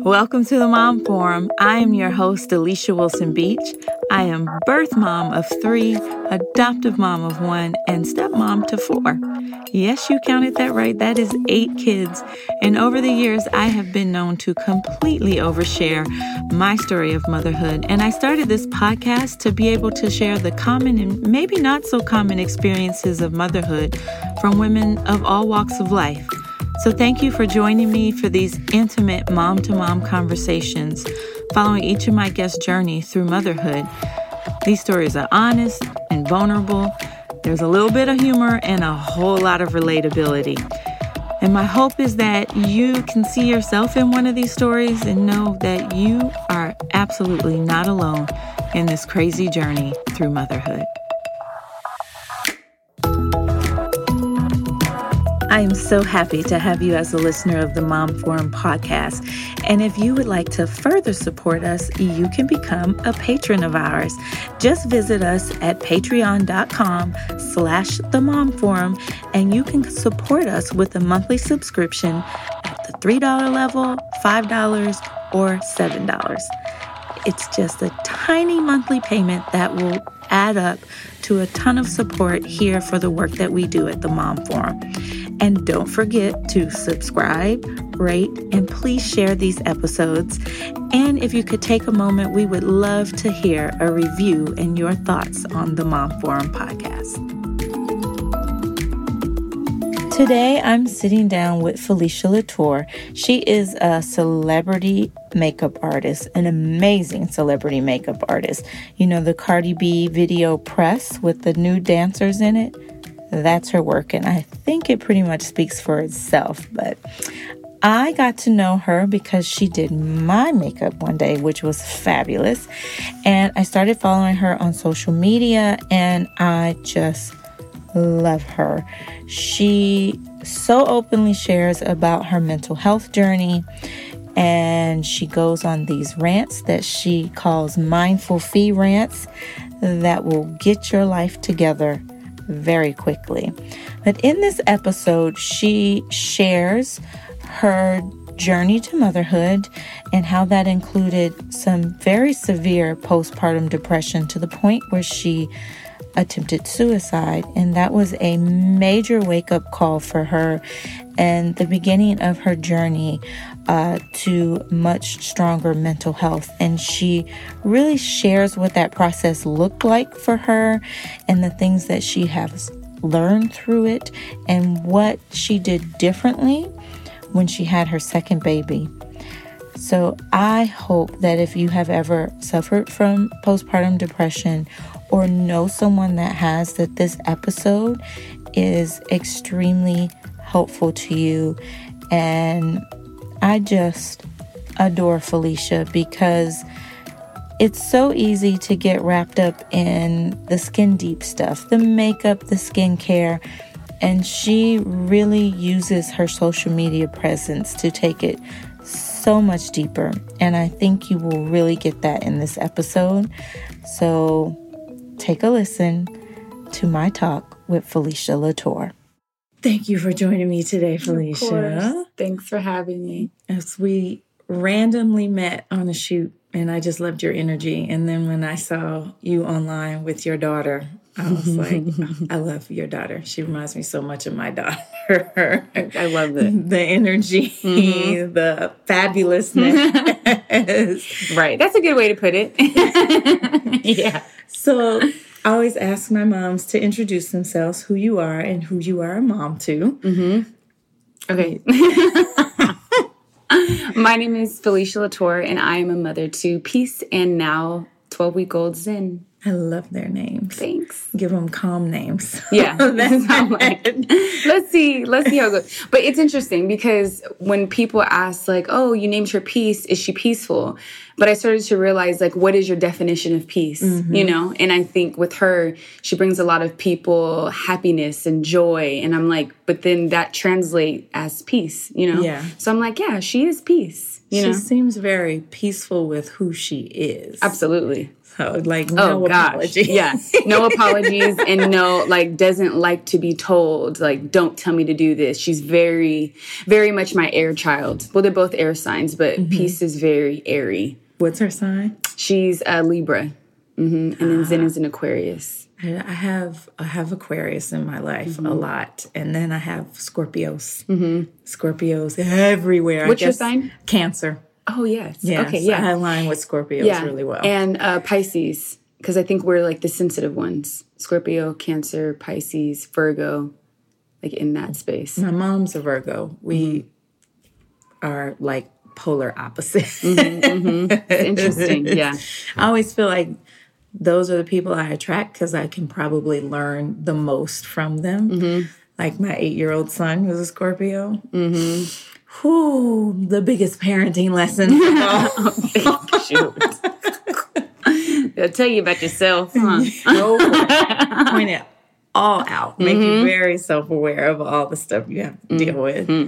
Welcome to the Mom Forum. I am your host, Alicia Wilson Beach. I am birth mom of 3, adoptive mom of 1, and stepmom to 4. Yes, you counted that right. That is 8 kids. And over the years, I have been known to completely overshare my story of motherhood. And I started this podcast to be able to share the common and maybe not so common experiences of motherhood from women of all walks of life. So thank you for joining me for these intimate mom-to-mom conversations, following each of my guests' journey through motherhood. These stories are honest and vulnerable. There's a little bit of humor and a whole lot of relatability. And my hope is that you can see yourself in one of these stories and know that you are absolutely not alone in this crazy journey through motherhood. I am so happy to have you as a listener of the Mom Forum podcast. And if you would like to further support us, you can become a patron of ours. Just visit us at patreon.com/themomforum, and you can support us with a monthly subscription at the $3 level, $5, or $7. It's just a tiny monthly payment that will add up to a ton of support here for the work that we do at the Mom Forum. And don't forget to subscribe, rate, and please share these episodes. And if you could take a moment, we would love to hear a review and your thoughts on the Mom Forum podcast. Today, I'm sitting down with Felicia Latour. She is a celebrity makeup artist, an amazing celebrity makeup artist. You know, the Cardi B video press with the new dancers in it? That's her work, and I think it pretty much speaks for itself. But I got to know her because she did my makeup one day, which was fabulous. And I started following her on social media, and I just love her. She so openly shares about her mental health journey, and she goes on these rants that she calls mindful fee rants that will get your life together very quickly. But in this episode, she shares her journey to motherhood and how that included some very severe postpartum depression to the point where she attempted suicide. And that was a major wake-up call for her and the beginning of her journey to much stronger mental health. And she really shares what that process looked like for her and the things that she has learned through it and what she did differently when she had her second baby. So I hope that if you have ever suffered from postpartum depression or know someone that has, that this episode is extremely helpful to you. And I just adore Felicia because it's so easy to get wrapped up in the skin deep stuff, the makeup, the skincare, and she really uses her social media presence to take it so much deeper. And I think you will really get that in this episode. So take a listen to my talk with Felicia Latour. Thank you for joining me today, Felicia. Of course. Thanks for having me. As we randomly met on a shoot, and I just loved your energy. And then when I saw you online with your daughter, I was like, I love your daughter. She reminds me so much of my daughter. I love it. The energy, the fabulousness. Right. That's a good way to put it. Yeah. So I always ask my moms to introduce themselves, who you are and who you are a mom to. Okay. My name is Felicia Latour, and I am a mother to Peace and now 12-week-old Zen. I love their names. Thanks. Give them calm names. Yeah. I'm like, let's see how it goes. But it's interesting because when people ask, like, oh, you named her Peace, is she peaceful? But I started to realize, like, what is your definition of peace? You know? And I think with her, she brings a lot of people happiness and joy. And I'm like, but then that translates as peace, you know? Yeah. So I'm like, yeah, she is peace. You know? She seems very peaceful with who she is. Absolutely. So like no apologies. Yeah. No apologies and no like doesn't like to be told like don't tell me to do this. She's very, very much my air child. Well, they're both air signs, but Peace is very airy. What's her sign? She's a Libra. And then Zen is an Aquarius. I have Aquarius in my life a lot. And then I have Scorpios. Scorpios everywhere. What's your sign? Cancer. Oh, yes. Yes, Okay, yeah. I align with Scorpios really well. And Pisces, because I think we're like the sensitive ones. Scorpio, Cancer, Pisces, Virgo, like in that space. My mom's a Virgo. We are like polar opposite. It's interesting, yeah. I always feel like those are the people I attract because I can probably learn the most from them. Like my 8-year-old son who's a Scorpio. Whew, the biggest parenting lesson. Shoot. They'll tell you about yourself, huh? Point it all out. Make you very self-aware of all the stuff you have to deal with.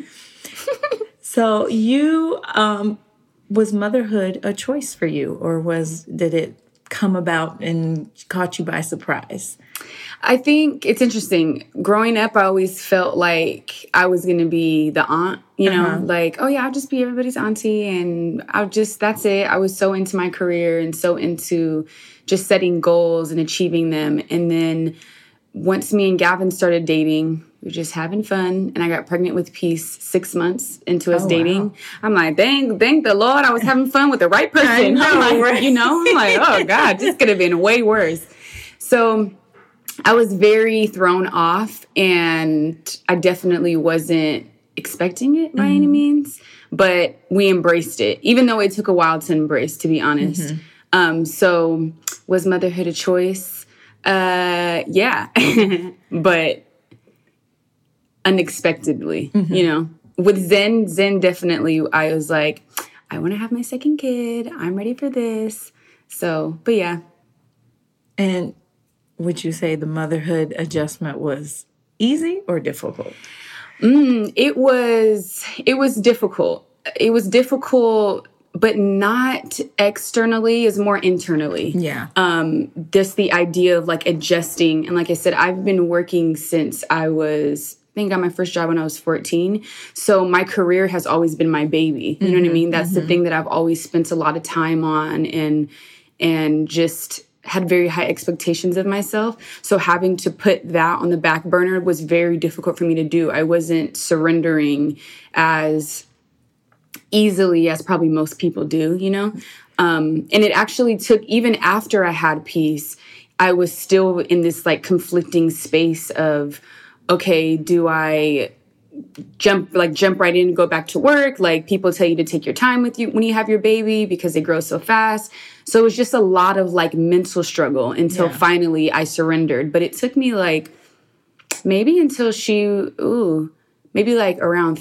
So you, was motherhood a choice for you, or did it come about and caught you by surprise? I think it's interesting. Growing up, I always felt like I was going to be the aunt, you know, like, oh yeah, I'll just be everybody's auntie and that's it. I was so into my career and so into just setting goals and achieving them. And then once me and Gavin started dating, we were just having fun. And I got pregnant with Peace 6 months into us dating. Wow. I'm like, thank the Lord I was having fun with the right person. I know, I'm like, right? you know, I'm like, oh God, this could have been way worse. So I was very thrown off, and I definitely wasn't expecting it by any means, but we embraced it, even though it took a while to embrace, to be honest. So was motherhood a choice? Yeah, but unexpectedly, you know. With Zen definitely, I was like, I want to have my second kid. I'm ready for this. So, but yeah. And would you say the motherhood adjustment was easy or difficult? It was difficult. It was difficult, but not externally, it's more internally. Yeah. Just the idea of like adjusting. And like I said, I've been working since I got my first job when I was 14. So my career has always been my baby. You know what I mean? That's the thing that I've always spent a lot of time on and just had very high expectations of myself. So having to put that on the back burner was very difficult for me to do. I wasn't surrendering as easily as probably most people do, you know? And it actually took, even after I had Peace, I was still in this like conflicting space of, okay, do I jump right in and go back to work? Like people tell you to take your time with you when you have your baby because they grow so fast. So it was just a lot of like mental struggle until finally I surrendered. But it took me like maybe until maybe like around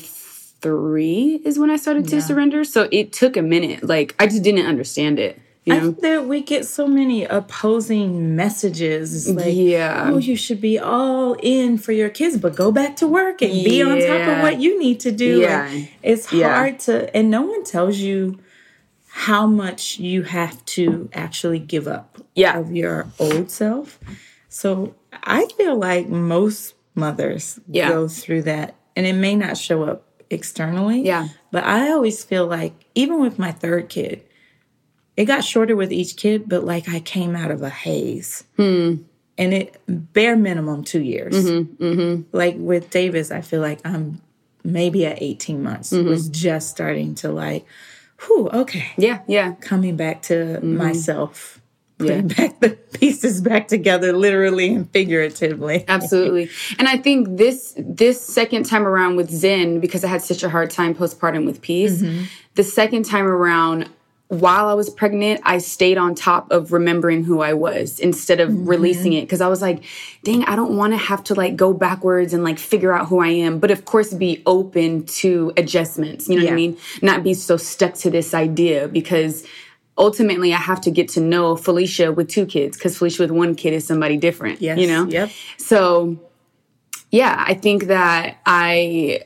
3 is when I started to surrender. So it took a minute. Like I just didn't understand it. You know? I think that we get so many opposing messages. It's like, oh, you should be all in for your kids, but go back to work and be on top of what you need to do. Yeah. And it's hard and no one tells you how much you have to actually give up of your old self. So I feel like most mothers go through that, and it may not show up externally. Yeah. But I always feel like, even with my third kid, it got shorter with each kid, but like I came out of a haze. And it bare minimum 2 years. Like with Davis, I feel like I'm maybe at 18 months. Was just starting to like, okay. Yeah. Coming back to myself. Putting back the pieces back together, literally and figuratively. Absolutely. And I think this second time around with Zen, because I had such a hard time postpartum with Peace, the second time around, while I was pregnant, I stayed on top of remembering who I was instead of releasing it. Because I was like, dang, I don't want to have to like go backwards and like figure out who I am. But of course, be open to adjustments. You know what I mean? Not be so stuck to this idea, because ultimately I have to get to know Felicia with 2 kids, because Felicia with 1 kid is somebody different. Yes. You know? Yep. So yeah, I think that I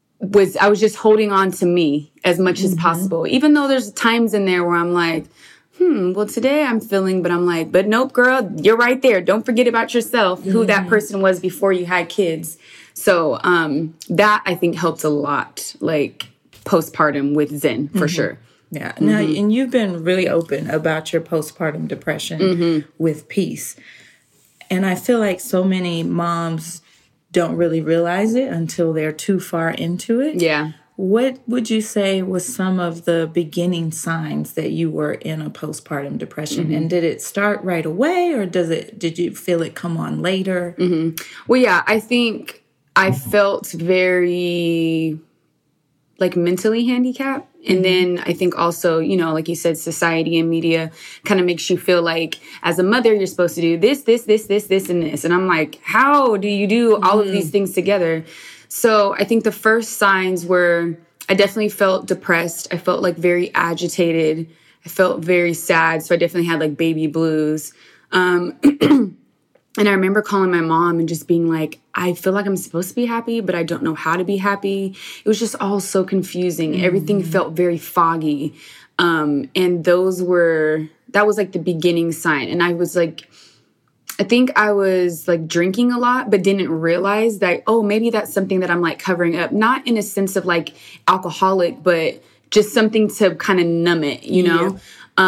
was just holding on to me as much as possible, even though there's times in there where I'm like, well, today I'm feeling, but I'm like, but nope, girl, you're right there. Don't forget about yourself, who that person was before you had kids. So that I think helped a lot, like postpartum with Zen, for sure. Yeah. Now, and you've been really open about your postpartum depression with Peace. And I feel like so many moms don't really realize it until they're too far into it. Yeah. What would you say was some of the beginning signs that you were in a postpartum depression? And did it start right away, or did you feel it come on later? Well, yeah, I think I felt very like mentally handicapped. And then I think also, you know, like you said, society and media kind of makes you feel like as a mother, you're supposed to do this, this, this, this, this, and this. And I'm like, how do you do all of these things together? So I think the first signs were I definitely felt depressed. I felt like very agitated. I felt very sad. So I definitely had like baby blues. And I remember calling my mom and just being like, I feel like I'm supposed to be happy, but I don't know how to be happy. It was just all so confusing. Everything felt very foggy. And that was like the beginning sign. And I was like, I think I was like drinking a lot, but didn't realize that, oh, maybe that's something that I'm like covering up. Not in a sense of like alcoholic, but just something to kind of numb it, you know?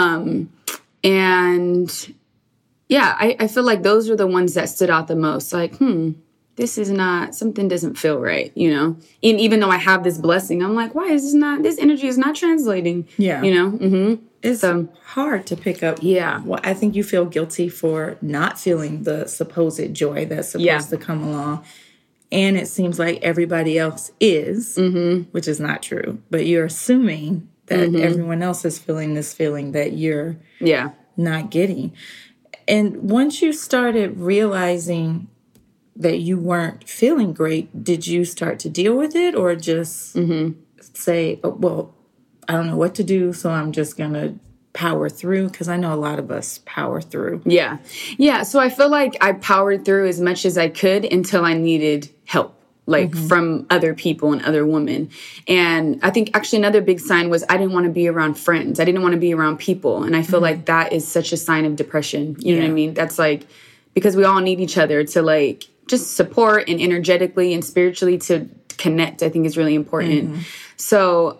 And yeah, I feel like those are the ones that stood out the most. Like, this is not, something doesn't feel right, you know? And even though I have this blessing, I'm like, why is this energy is not translating? Yeah. You know? It's hard to pick up. Yeah. Well, I think you feel guilty for not feeling the supposed joy that's supposed to come along. And it seems like everybody else is, which is not true. But you're assuming that everyone else is feeling this feeling that you're not getting. And once you started realizing that you weren't feeling great, did you start to deal with it or just say, oh, well, I don't know what to do, so I'm just going to power through? Because I know a lot of us power through. Yeah. Yeah. So I feel like I powered through as much as I could until I needed help, like from other people and other women. And I think actually another big sign was I didn't want to be around friends. I didn't want to be around people. And I feel like that is such a sign of depression. You know what I mean? That's like, because we all need each other to like just support and energetically and spiritually to connect, I think is really important. So,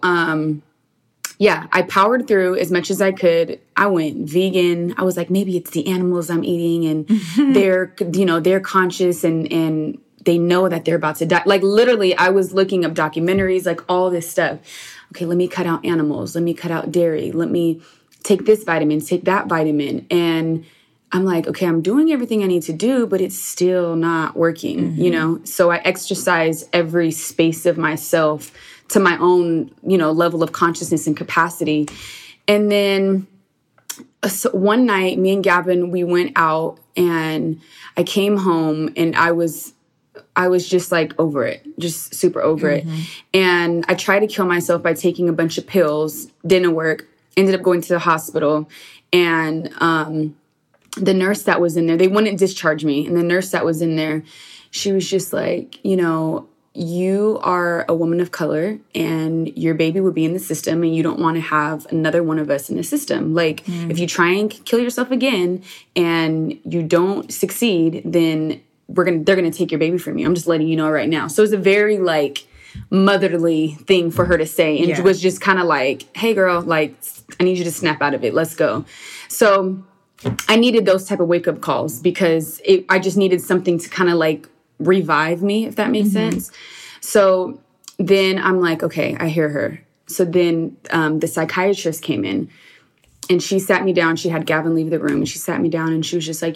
yeah, I powered through as much as I could. I went vegan. I was like, maybe it's the animals I'm eating and they're conscious and they know that they're about to die. Like literally, I was looking up documentaries, like all this stuff. Okay, let me cut out animals. Let me cut out dairy. Let me take this vitamin, take that vitamin. And I'm like, okay, I'm doing everything I need to do, but it's still not working, you know? So I exercise every space of myself to my own, level of consciousness and capacity. And then one night, me and Gavin, we went out and I came home and I was just like over it, just super over it. And I tried to kill myself by taking a bunch of pills, didn't work, ended up going to the hospital. And the nurse that was in there, they wouldn't discharge me. And the nurse that was in there, she was just like, you are a woman of color and your baby will be in the system and you don't want to have another one of us in the system. Like if you try and kill yourself again and you don't succeed, then they're going to take your baby from you. I'm just letting you know right now. So it's a very like motherly thing for her to say. And it was just kind of like, hey girl, like I need you to snap out of it. Let's go. So I needed those type of wake up calls because I just needed something to kind of like revive me, if that makes sense. So then I'm like, okay, I hear her. So then the psychiatrist came in and she sat me down. She had Gavin leave the room and she sat me down and she was just like,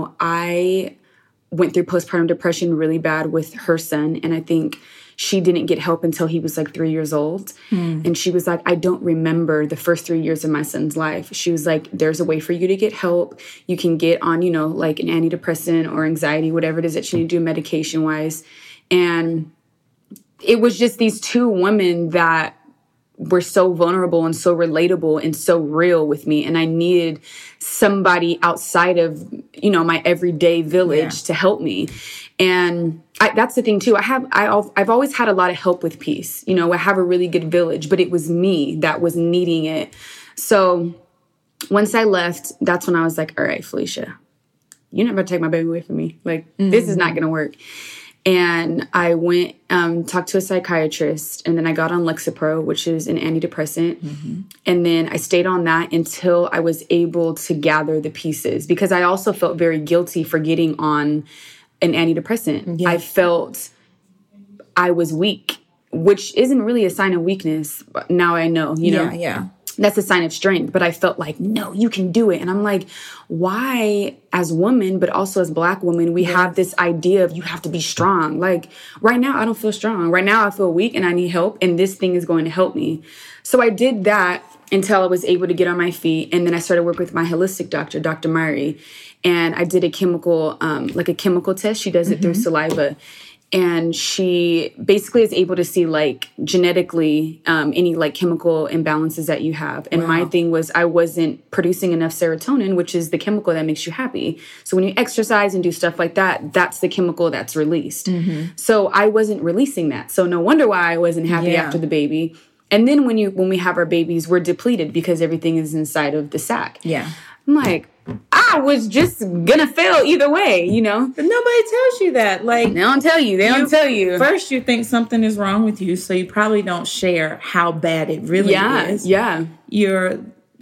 I went through postpartum depression really bad with her son. And I think she didn't get help until he was like 3 years old. And she was like, I don't remember the first 3 years of my son's life. She was like, there's a way for you to get help. You can get on, like an antidepressant or anxiety, whatever it is that you need to do medication wise. And it was just these two women that were so vulnerable and so relatable and so real with me. And I needed somebody outside of, my everyday village to help me. And that's the thing too. I've always had a lot of help with Peace. I have a really good village, but it was me that was needing it. So once I left, that's when I was like, all right, Felicia, you're not going to take my baby away from me. Like, this is not going to work. And I went, talked to a psychiatrist, and then I got on Lexapro, which is an antidepressant. And then I stayed on that until I was able to gather the pieces, because I also felt very guilty for getting on an antidepressant. I felt I was weak, which isn't really a sign of weakness. But now I know, you know? Yeah. That's a sign of strength. But I felt like, no, you can do it. And I'm like, why, as women, but also as Black women, we have this idea of you have to be strong. Like, right now, I don't feel strong. Right now, I feel weak and I need help. And this thing is going to help me. So I did that until I was able to get on my feet. And then I started working with my holistic doctor, Dr. Mari. And I did a chemical, like a chemical test. She does it through saliva. And she basically is able to see, like, genetically any, like, chemical imbalances that you have. And my thing was I wasn't producing enough serotonin, which is the chemical that makes you happy. So when you exercise and do stuff like that, that's the chemical that's released. So I wasn't releasing that. So no wonder why I wasn't happy after the baby. And then when we have our babies, we're depleted because everything is inside of the sac. Yeah. I'm like, I was just gonna fail either way, you know? But nobody tells you that. Like, They don't tell you. First, you think something is wrong with you, so you probably don't share how bad it really is. Yeah. Your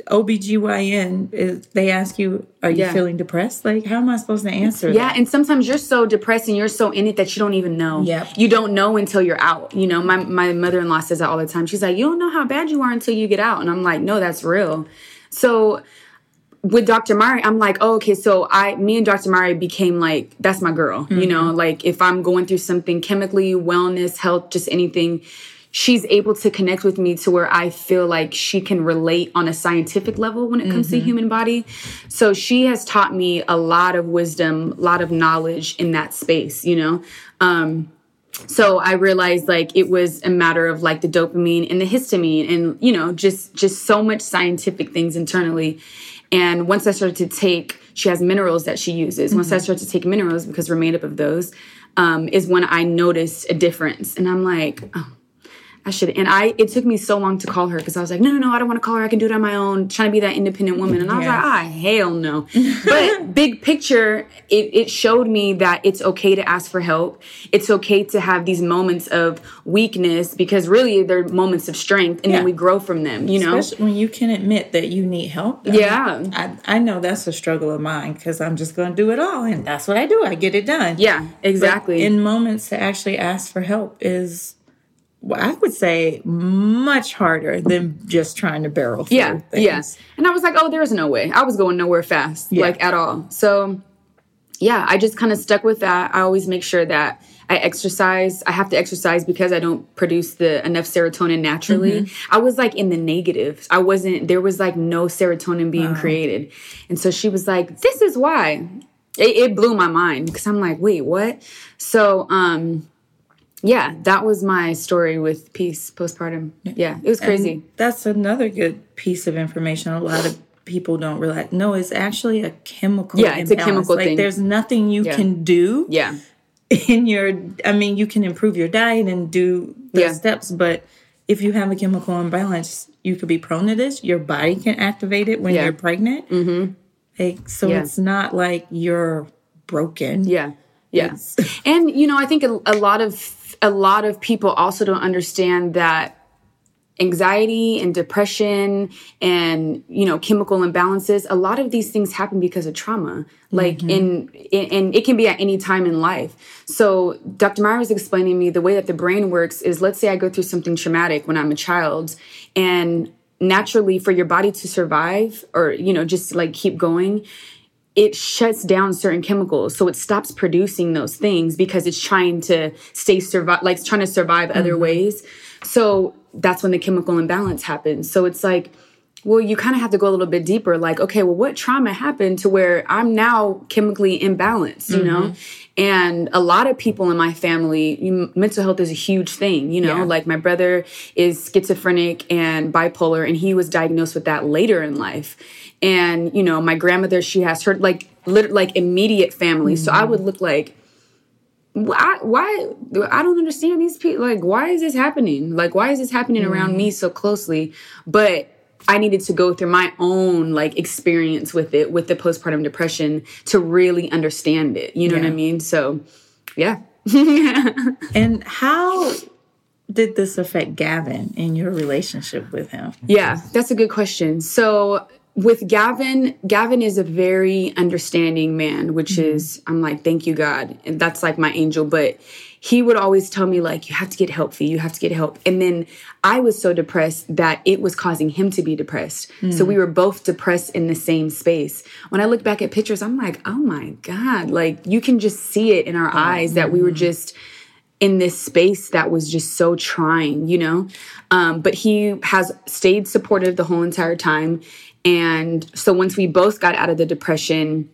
OBGYN, they ask you, are you feeling depressed? Like, how am I supposed to answer that? Yeah, and sometimes you're so depressed and you're so in it that you don't even know. Yep. You don't know until you're out. You know, my mother-in-law says that all the time. She's like, you don't know how bad you are until you get out. And I'm like, no, that's real. So with Dr. Mari, I'm like, oh, okay, so me and Dr. Mari became like, that's my girl. You know, like if I'm going through something chemically, wellness, health, just anything, she's able to connect with me to where I feel like she can relate on a scientific level when it comes to the human body. So she has taught me a lot of wisdom, a lot of knowledge in that space, you know? So I realized like it was a matter of like the dopamine and the histamine and, you know, just so much scientific things internally. And once I started to take, she has minerals that she uses. Once I started to take minerals, because we're made up of those, is when I noticed a difference. And I'm like, oh, I should. And it took me so long to call her because I was like, no, I don't want to call her. I can do it on my own. Trying to be that independent woman. And I was like, hell no. But big picture, it showed me that it's okay to ask for help. It's okay to have these moments of weakness because really they're moments of strength and then we grow from them, you know? Especially when you can admit that you need help. I know that's a struggle of mine because I'm just going to do it all. And that's what I do. I get it done. Yeah, exactly. But in moments to actually ask for help is, well, I would say much harder than just trying to barrel through things. Yes. And I was like, oh, there's no way. I was going nowhere fast, like at all. So, yeah, I just kind of stuck with that. I always make sure that I exercise. I have to exercise because I don't produce enough serotonin naturally. I was like in the negatives. There was like no serotonin being created. And so she was like, this is why. It blew my mind because I'm like, wait, what? So, yeah, that was my story with peace postpartum. Yeah, it was crazy. And that's another good piece of information. A lot of people don't realize. No, it's actually a chemical imbalance. It's a chemical thing. There's nothing you can do. Yeah. You can improve your diet and do the steps, but if you have a chemical imbalance, you could be prone to this. Your body can activate it when you're pregnant. It's not like you're broken. Yeah. And, you know, I think a lot of people also don't understand that anxiety and depression and, you know, chemical imbalances, a lot of these things happen because of trauma. Like and it can be at any time in life. So Dr. Mari was explaining to me the way that the brain works is, let's say I go through something traumatic when I'm a child, and naturally for your body to survive or, you know, just like keep going, it shuts down certain chemicals. So it stops producing those things because it's trying to trying to survive other ways. So that's when the chemical imbalance happens. So it's like, well, you kind of have to go a little bit deeper. Like, okay, well, what trauma happened to where I'm now chemically imbalanced, you know? And a lot of people in my family, mental health is a huge thing, you know? Like my brother is schizophrenic and bipolar, and he was diagnosed with that later in life. And, you know, my grandmother, she has her like immediate family. So I would look like, why I don't understand these people. Like, why is this happening? Like, why is this happening around me so closely? But I needed to go through my own like experience with it, with the postpartum depression, to really understand it. You know what I mean? So, yeah. And how did this affect Gavin in your relationship with him? Yeah, that's a good question. So with Gavin is a very understanding man, which is, I'm like, thank you, God. And that's like my angel. But he would always tell me, like, you have to get help, Fee. You have to get help. And then I was so depressed that it was causing him to be depressed. So we were both depressed in the same space. When I look back at pictures, I'm like, oh my God, like you can just see it in our eyes that we were just in this space that was just so trying, you know? But he has stayed supportive the whole entire time. And so once we both got out of the depression,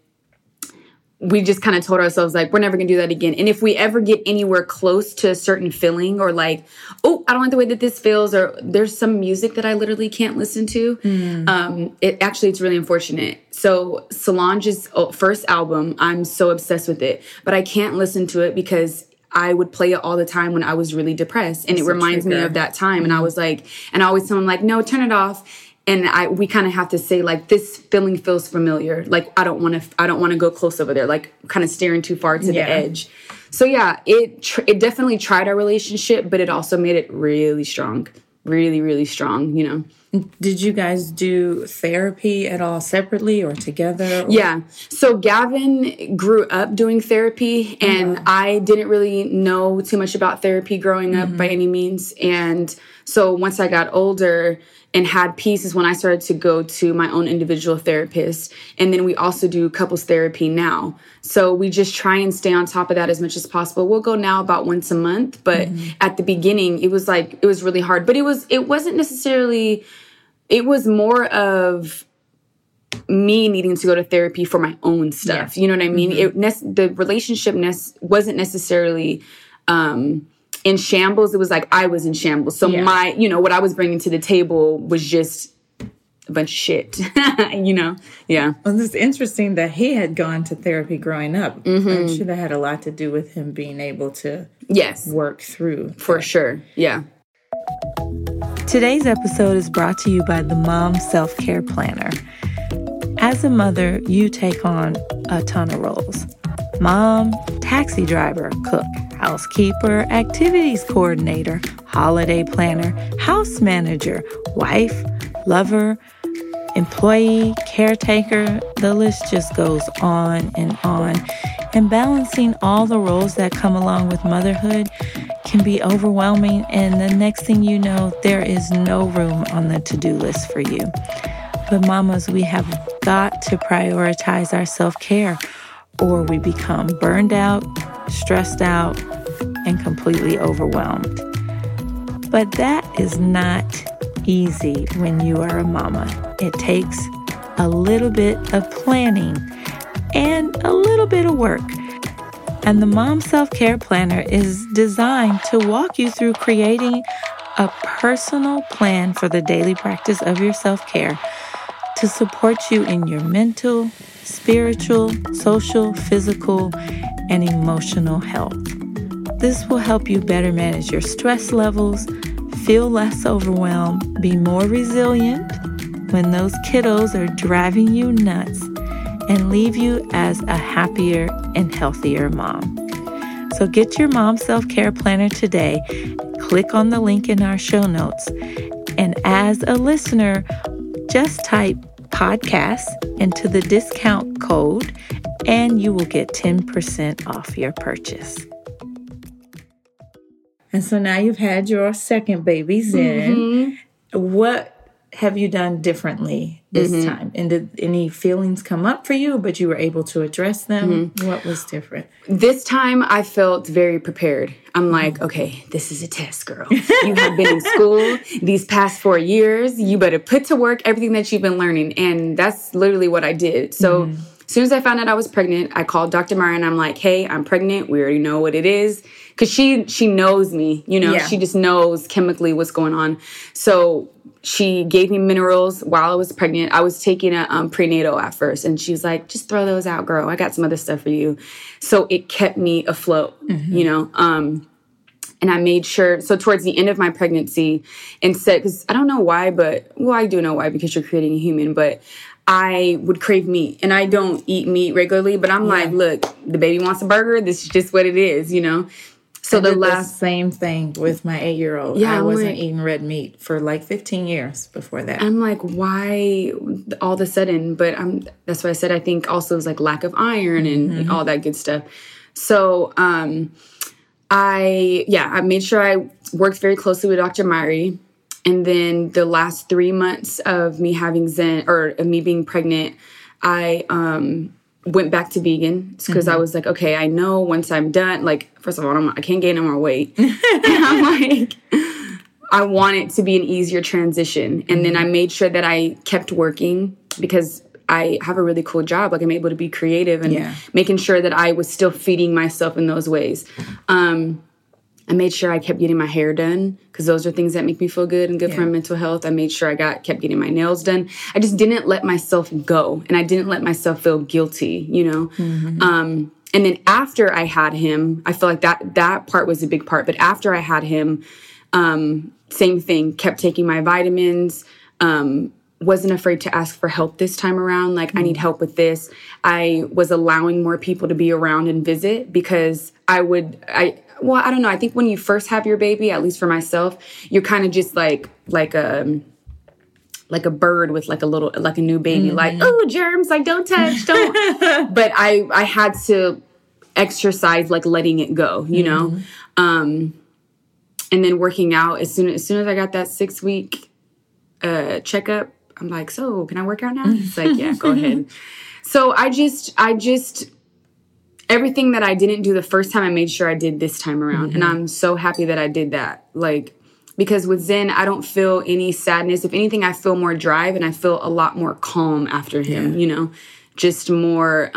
we just kind of told ourselves, like, we're never going to do that again. And if we ever get anywhere close to a certain feeling, or like, oh, I don't like the way that this feels, or there's some music that I literally can't listen to, it's really unfortunate. So Solange's first album, I'm so obsessed with it, but I can't listen to it because I would play it all the time when I was really depressed. And it reminds me of that time. And I was like, and I always tell him, like, no, turn it off. And we kind of have to say, like, this feeling feels familiar. Like, I don't want to go close over there. Like, kind of staring too far to the edge. So yeah, it definitely tried our relationship, but it also made it really strong, really, really strong. You know. Did you guys do therapy at all separately or together? Or? Yeah. So Gavin grew up doing therapy, and I didn't really know too much about therapy growing up by any means. And so once I got older and had peace is when I started to go to my own individual therapist. And then we also do couples therapy now. So we just try and stay on top of that as much as possible. We'll go now about once a month. But at the beginning, it was really hard. But it wasn't necessarily, it was more of me needing to go to therapy for my own stuff. Yeah. You know what I mean? The relationship wasn't necessarily in shambles. It was like I was in shambles. So my, what I was bringing to the table was just a bunch of shit, you know? Yeah. Well, it's interesting that he had gone to therapy growing up. I'm sure that had a lot to do with him being able to work through. For sure. Yeah. Today's episode is brought to you by the Mom Self-Care Planner. As a mother, you take on a ton of roles. Mom, taxi driver, cook, housekeeper, activities coordinator, holiday planner, house manager, wife, lover, employee, caretaker. The list just goes on and on. And balancing all the roles that come along with motherhood can be overwhelming. And the next thing you know, there is no room on the to-do list for you. But mamas, we have got to prioritize our self-care, or we become burned out, stressed out, and completely overwhelmed. But that is not easy when you are a mama. It takes a little bit of planning and a little bit of work. And the Mom Self-Care Planner is designed to walk you through creating a personal plan for the daily practice of your self-care to support you in your mental, spiritual, social, physical, and emotional health. This will help you better manage your stress levels, feel less overwhelmed, be more resilient when those kiddos are driving you nuts, and leave you as a happier and healthier mom. So get your Mom Self-Care Planner today. Click on the link in our show notes. And as a listener, just type podcast into the discount code and you will get 10% off your purchase. And so now you've had your second baby, Zen. What have you done differently this time? And did any feelings come up for you, but you were able to address them? What was different? This time I felt very prepared. I'm like, okay, this is a test, girl. You have been in school these past 4 years. You better put to work everything that you've been learning. And that's literally what I did. So as soon as I found out I was pregnant, I called Dr. Mara and I'm like, hey, I'm pregnant. We already know what it is. Because she knows me, she just knows chemically what's going on. So she gave me minerals while I was pregnant. I was taking a prenatal at first. And she was like, just throw those out, girl. I got some other stuff for you. So it kept me afloat, And I made sure, so towards the end of my pregnancy, instead, because I don't know why, but, well, I do know why, because you're creating a human, but I would crave meat. And I don't eat meat regularly, but I'm like, look, the baby wants a burger. This is just what it is, you know? So the same thing with my 8-year-old. Yeah, I wasn't eating red meat for like 15 years before that. I'm like, why all of a sudden? But that's why I said I think also it was like lack of iron and all that good stuff. So I made sure I worked very closely with Dr. Myrie. And then the last 3 months of me having Zen, or of me being pregnant, I went back to vegan because I was like, okay, I know once I'm done, like, first of all, I can't gain no more weight. And I'm like, I want it to be an easier transition. And then I made sure that I kept working because I have a really cool job. Like, I'm able to be creative and making sure that I was still feeding myself in those ways. I made sure I kept getting my hair done because those are things that make me feel good and good for my mental health. I made sure I kept getting my nails done. I just didn't let myself go, and I didn't let myself feel guilty, you know? And then after I had him, I feel like that part was a big part. But after I had him, same thing, kept taking my vitamins, wasn't afraid to ask for help this time around. Like, I need help with this. I was allowing more people to be around and visit because well, I don't know. I think when you first have your baby, at least for myself, you're kind of just like a bird with like a new baby, like, oh, germs, like, don't touch, don't. But I had to exercise, like, letting it go, you know? And then working out as soon as I got that 6-week checkup, I'm like, so can I work out now? It's like, yeah, go ahead. So I just everything that I didn't do the first time, I made sure I did this time around. And I'm so happy that I did that. Like, because with Zen, I don't feel any sadness. If anything, I feel more drive and I feel a lot more calm after him, you know, just more,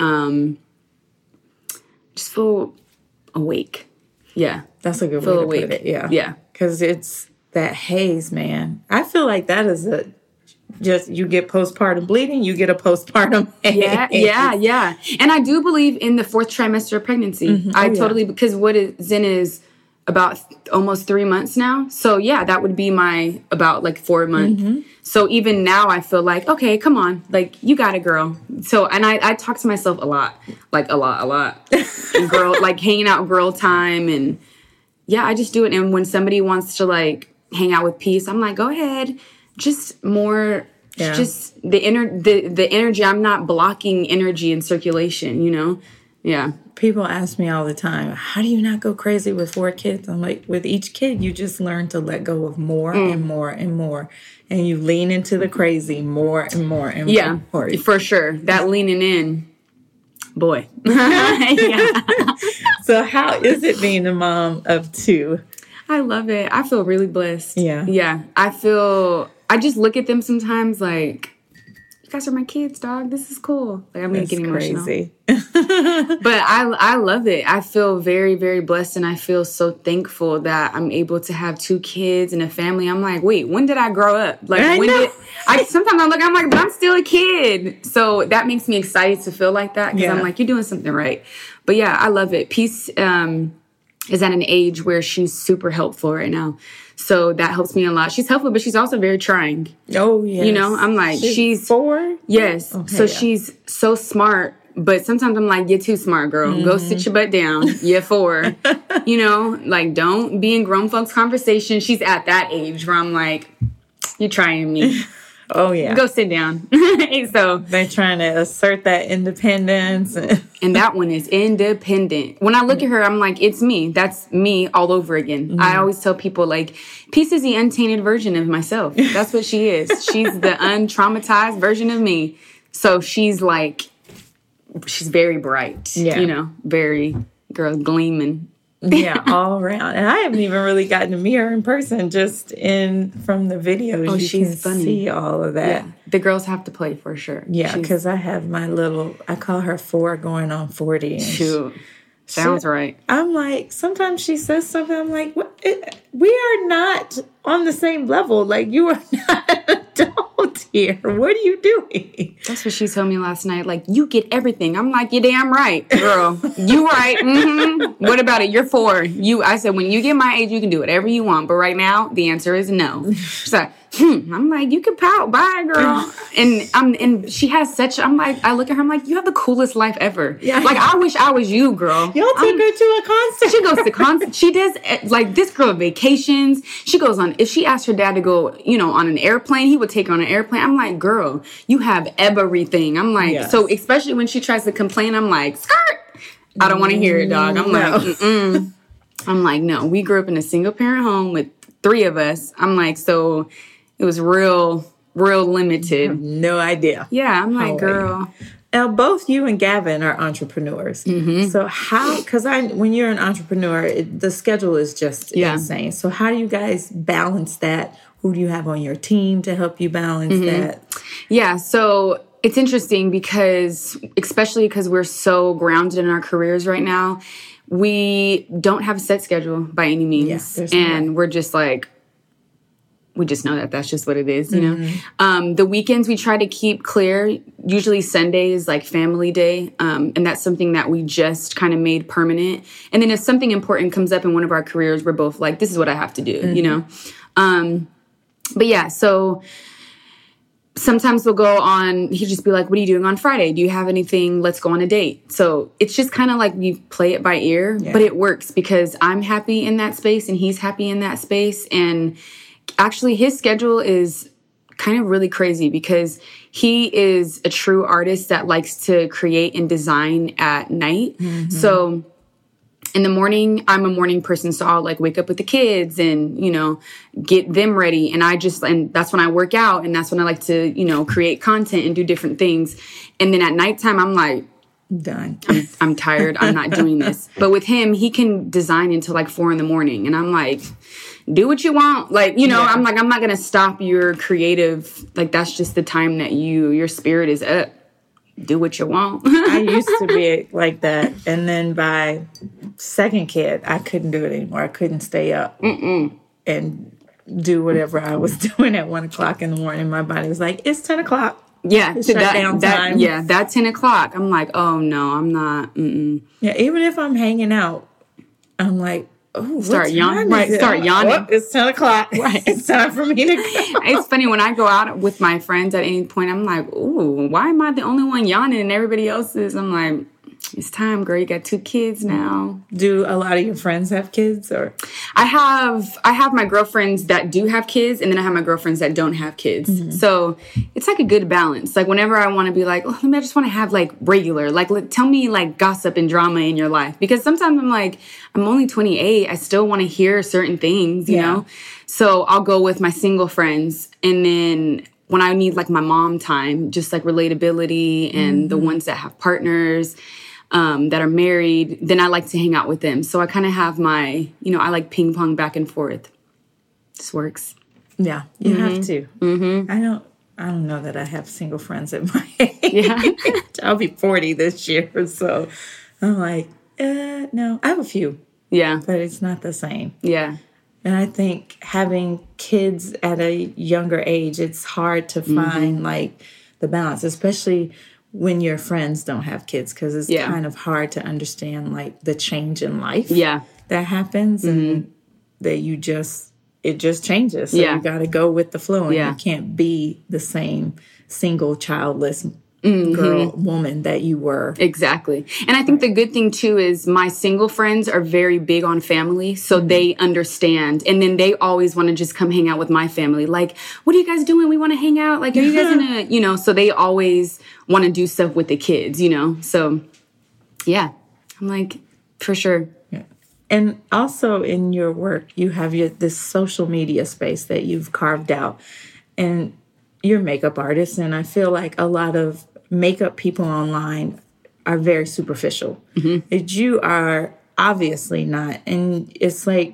just feel awake. Yeah. That's a good way to put it. Yeah. Yeah. Because it's that haze, man. I feel like that is you get postpartum bleeding, you get a postpartum haze. Yeah. And I do believe in the 4th trimester of pregnancy. Because Zen is about almost 3 months now. So yeah, that would be my about like 4 months. So even now I feel like, okay, come on, like, you got it, girl. So, and I talk to myself a lot. And girl, like, hanging out girl time, and yeah, I just do it. And when somebody wants to like hang out with Peace, I'm like, go ahead. Just more, just the energy. I'm not blocking energy and circulation, you know? Yeah. People ask me all the time, how do you not go crazy with 4 kids? I'm like, with each kid, you just learn to let go of more and more and more. And you lean into the crazy more and more and more. Yeah, for sure. That leaning in, boy. So how is it being a mom of 2? I love it. I feel really blessed. Yeah. Yeah. I just look at them sometimes like, you guys are my kids, dog. This is cool. Like, I'm getting emotional. Crazy. But I love it. I feel very, very blessed, and I feel so thankful that I'm able to have 2 kids and a family. I'm like, wait, when did I grow up? Like, sometimes I'm like, but I'm still a kid. So that makes me excited to feel like that, because I'm like, you're doing something right. But yeah, I love it. Peace is at an age where she's super helpful right now. So that helps me a lot. She's helpful, but she's also very trying. Oh, yes. You know, I'm like, she's 4? Yes. Okay, so she's so smart, but sometimes I'm like, you're too smart, girl. Go sit your butt down. You're 4. You know, like, don't be in grown folks' conversation. She's at that age where I'm like, you're trying me. Oh, yeah. Go sit down. So they're trying to assert that independence. And that one is independent. When I look at her, I'm like, it's me. That's me all over again. I always tell people, like, Peace is the untainted version of myself. That's what she is. She's the untraumatized version of me. So she's like, she's very bright. Yeah. You know, very, girl, gleaming. Yeah, all around. And I haven't even really gotten to meet her in person, just from the videos. Oh, she's funny. See all of that. Yeah. The girls have to play for sure. Yeah, because I have my I call her 4 going on 40. Shoot. Sounds right. I'm like, sometimes she says something, I'm like, what? We are not on the same level. Like, you are not an adult. out here. What are you doing? That's what she told me last night. Like, you get everything. I'm like, you're damn right, girl. You right. Mm-hmm. What about it? You're 4. I said, when you get my age, you can do whatever you want. But right now, the answer is no. She's like, I'm like, you can pout. Bye, girl. And she has such, I look at her, I'm like, you have the coolest life ever. Yeah. Like, I wish I was you, girl. You'll take her to a concert. She goes to concerts. She does, like, this girl vacations. She goes on, if she asked her dad to go, on an airplane, he would take her on an airplane. I'm like, girl, you have everything. I'm like, yes. So especially when she tries to complain, I'm like, skirt. I don't want to hear it, dog. I'm like, mm-mm. I'm like, no, we grew up in a single parent home with 3 of us. I'm like, so it was real limited. No idea. Yeah, I'm like, girl. Now, both you and Gavin are entrepreneurs. Mm-hmm. So because when you're an entrepreneur, the schedule is just insane. So how do you guys balance that? Who do you have on your team to help you balance that? Yeah, so it's interesting especially because we're so grounded in our careers right now, we don't have a set schedule by any means. Yeah, and we're just like, we just know that that's just what it is, you know? The weekends we try to keep clear. Usually Sunday is like family day. And that's something that we just kind of made permanent. And then if something important comes up in one of our careers, we're both like, this is what I have to do, you know? But yeah, so sometimes we'll go on, he'd just be like, what are you doing on Friday? Do you have anything? Let's go on a date. So it's just kind of like we play it by ear, but it works because I'm happy in that space and he's happy in that space. And actually, his schedule is kind of really crazy because he is a true artist that likes to create and design at night. Mm-hmm. So in the morning, I'm a morning person, so I'll like wake up with the kids and, get them ready. And that's when I work out and that's when I like to, create content and do different things. And then at nighttime, I'm like, done. I'm tired. I'm not doing this. But with him, he can design until like 4 a.m. And I'm like, do what you want. Like, I'm like, I'm not going to stop your creative. Like, that's just the time that your spirit is up. Do what you want. I used to be like that. And then by second kid, I couldn't do it anymore. I couldn't stay up and do whatever I was doing at 1 o'clock in the morning. My body was like, it's 10 o'clock. Yeah, so that 10 o'clock. I'm like, oh no, I'm not. Mm-mm. Yeah, even if I'm hanging out, I'm like, oh, start yawning. Right, start yawning. Oh, it's 10 o'clock. Right, it's time for me to go. It's funny when I go out with my friends at any point. I'm like, ooh, why am I the only one yawning and everybody else is? I'm like, it's time, girl. You got 2 kids now. Do a lot of your friends have kids, or? I have my girlfriends that do have kids, and then I have my girlfriends that don't have kids. Mm-hmm. So it's like a good balance. Like whenever I want to be like, I just want to have like regular, like tell me like gossip and drama in your life, because sometimes I'm like, I'm only 28. I still want to hear certain things, you know. So I'll go with my single friends, and then when I need like my mom time, just like relatability and the ones that have partners. That are married, then I like to hang out with them. So I kind of have my, I like ping pong back and forth. This works. Yeah, you have to. Mm-hmm. I don't know that I have single friends at my age. Yeah. I'll be 40 this year, so I'm like, no. I have a few. Yeah. But it's not the same. Yeah. And I think having kids at a younger age, it's hard to find like the balance, especially when your friends don't have kids, because it's kind of hard to understand like the change in life that happens and that it just changes. So you got to go with the flow, and you can't be the same single childless woman that you were. Exactly. And I think the good thing too is my single friends are very big on family, so they understand, and then they always want to just come hang out with my family. Like, what are you guys doing? We want to hang out. Like, are you guys gonna, so they always want to do stuff with the kids, so yeah, I'm like, for sure. Yeah. And also in your work, you have this social media space that you've carved out, and you're a makeup artist, and I feel like a lot of makeup people online are very superficial. You are obviously not, and it's like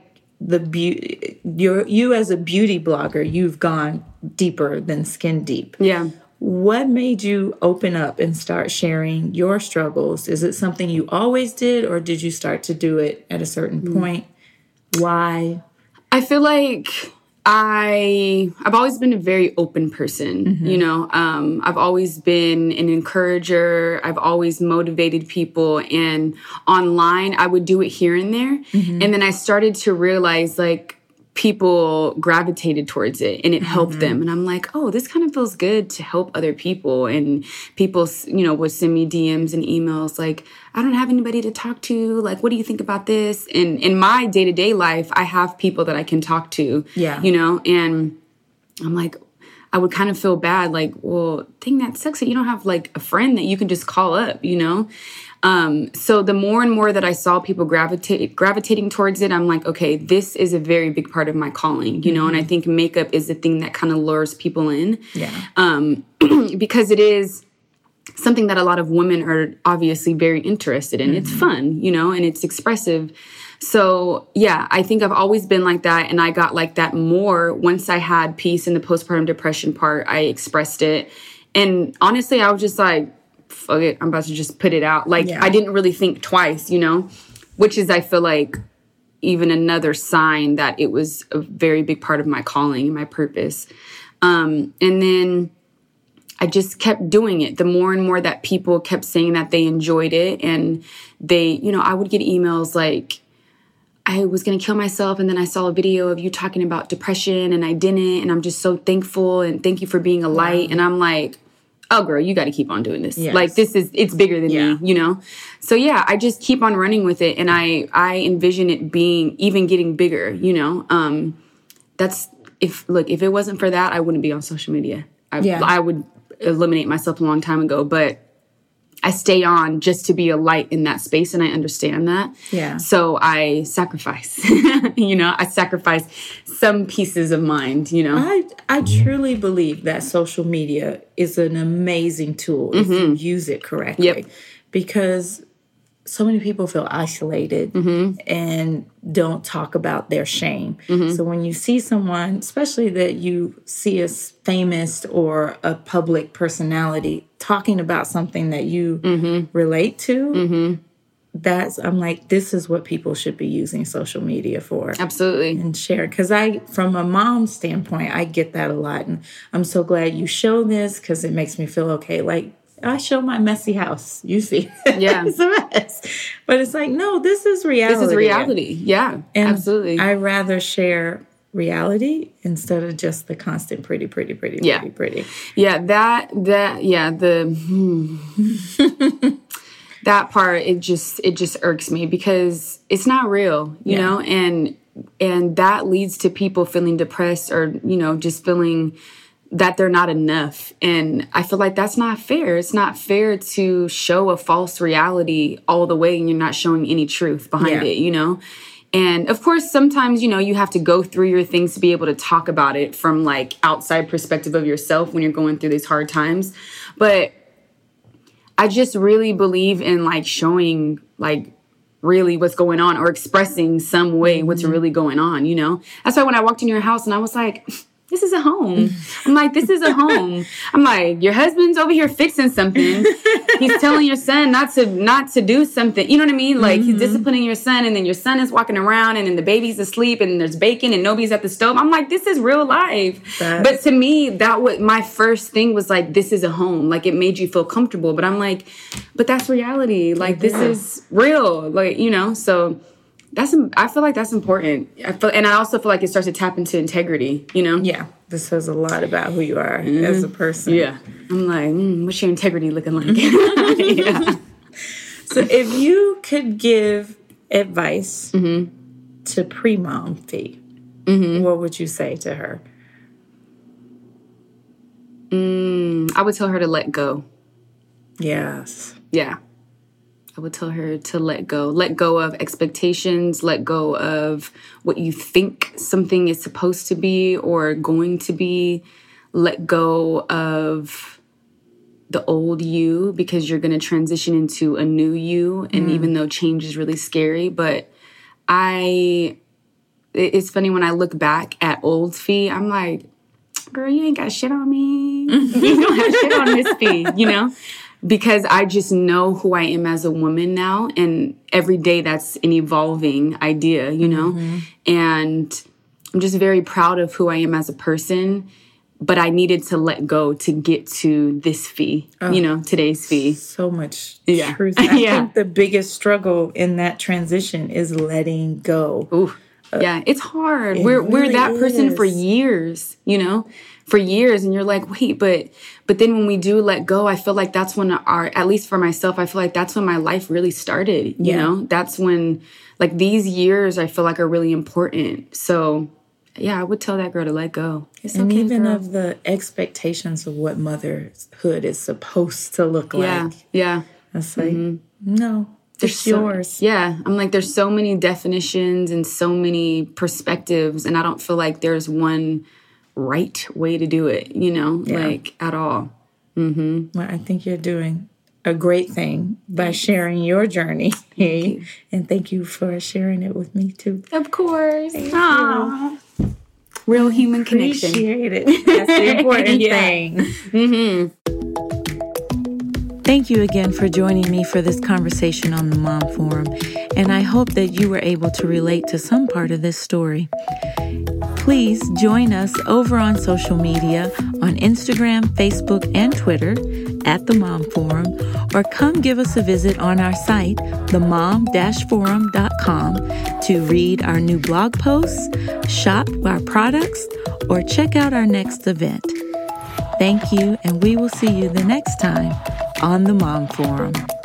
you as a beauty blogger, you've gone deeper than skin deep. Yeah. What made you open up and start sharing your struggles? Is it something you always did, or did you start to do it at a certain point? Why? I feel like I've always been a very open person, you know. I've always been an encourager. I've always motivated people. And online, I would do it here and there. And then I started to realize, like, people gravitated towards it and it helped them. And I'm like, oh, this kind of feels good to help other people. And people, you know, would send me DMs and emails like, I don't have anybody to talk to. Like, what do you think about this? And in my day-to-day life, I have people that I can talk to, you know, and I'm like, I would kind of feel bad. Like, well, dang, that sucks that you don't have like a friend that you can just call up, you know? So the more and more that I saw people gravitating towards it, I'm like, okay, this is a very big part of my calling, you know? And I think makeup is the thing that kind of lures people in. Because it is something that a lot of women are obviously very interested in. It's fun, you know, and it's expressive. So yeah, I think I've always been like that. And I got like that more once I had peace in the postpartum depression part. I expressed it. And honestly, I was just like, fuck it, I'm about to just put it out. Like, I didn't really think twice, you know, which is, I feel like, even another sign that it was a very big part of my calling and my purpose. And then I just kept doing it. The more and more that people kept saying that they enjoyed it, and they, you know, I would get emails like, I was going to kill myself, and then I saw a video of you talking about depression, and I didn't, and I'm just so thankful, and thank you for being a light. And I'm like, oh, girl, you got to keep on doing this. Like, it's bigger than me, you know? So, yeah, I just keep on running with it. And I envision it even getting bigger, you know? If it wasn't for that, I wouldn't be on social media. I would eliminate myself a long time ago. But I stay on just to be a light in that space, and I understand that. So I sacrifice, you know, I sacrifice some pieces of mind, you know. I truly believe that social media is an amazing tool if you use it correctly. Because so many people feel isolated and don't talk about their shame. So when you see someone, especially that you see as famous or a public personality, talking about something that you relate to, I'm like, this is what people should be using social media for. Absolutely. And share. Because from a mom standpoint, I get that a lot. And I'm so glad you show this, because it makes me feel okay. Like, I show my messy house. You see. It's a mess. But it's like, no, this is reality. This is reality. Yeah, and absolutely. I rather share reality instead of just the constant pretty. Yeah, that part, it just irks me, because it's not real, you know, and that leads to people feeling depressed, or, you know, just feeling that they're not enough. And I feel like that's not fair. It's not fair to show a false reality all the way and you're not showing any truth behind it, you know? And of course, sometimes, you know, you have to go through your things to be able to talk about it from like outside perspective of yourself when you're going through these hard times. But I just really believe in like showing like really what's going on, or expressing some way what's really going on, you know? That's why when I walked in your house and I was like, this is a home. I'm like, this is a home. I'm like, your husband's over here fixing something. He's telling your son not to do something. You know what I mean? Like, he's disciplining your son, and then your son is walking around, and then the baby's asleep, and there's bacon, and nobody's at the stove. I'm like, this is real life. But to me, my first thing was like, this is a home. Like, it made you feel comfortable. But I'm like, but that's reality. Like, this is real. Like, you know, so I feel like that's important. And I also feel like it starts to tap into integrity, you know? Yeah. This says a lot about who you are as a person. Yeah. I'm like, what's your integrity looking like? Yeah. So if you could give advice to pre-mom Fee, what would you say to her? I would tell her to let go. Yes. Yeah. I would tell her to let go of expectations, let go of what you think something is supposed to be or going to be, let go of the old you, because you're going to transition into a new you. And even though change is really scary, but it's funny when I look back at old Fee, I'm like, girl, you ain't got shit on me. You don't have shit on this Fee, you know? Because I just know who I am as a woman now. And every day that's an evolving idea, you know? And just very proud of who I am as a person. But I needed to let go to get to this fee, today's fee. So much truth. I think the biggest struggle in that transition is letting go. Ooh. Yeah, it's hard. We're that person for years, for years. And you're like, wait, but then when we do let go, I feel like that's when at least for myself, I feel like that's when my life really started. You know, that's when like these years I feel like are really important. So yeah, I would tell that girl to let go. It's and okay, even girl. of the expectations of what motherhood is supposed to look like. Yeah. It's like, no, it's yours. Yeah. I'm like, there's so many definitions and so many perspectives. And I don't feel like there's one right way to do it, like at all. Mm-hmm. Well, I think you're doing a great thing by sharing your journey. And thank you for sharing it with me too. Of course. Thank you. Real human connection. Appreciate it. That's the important thing. Mm-hmm. Thank you again for joining me for this conversation on the Mom Forum, and I hope that you were able to relate to some part of this story. Please join us over on social media on Instagram, Facebook, and Twitter at The Mom Forum, or come give us a visit on our site, themom-forum.com, to read our new blog posts, shop our products, or check out our next event. Thank you, and we will see you the next time on The Mom Forum.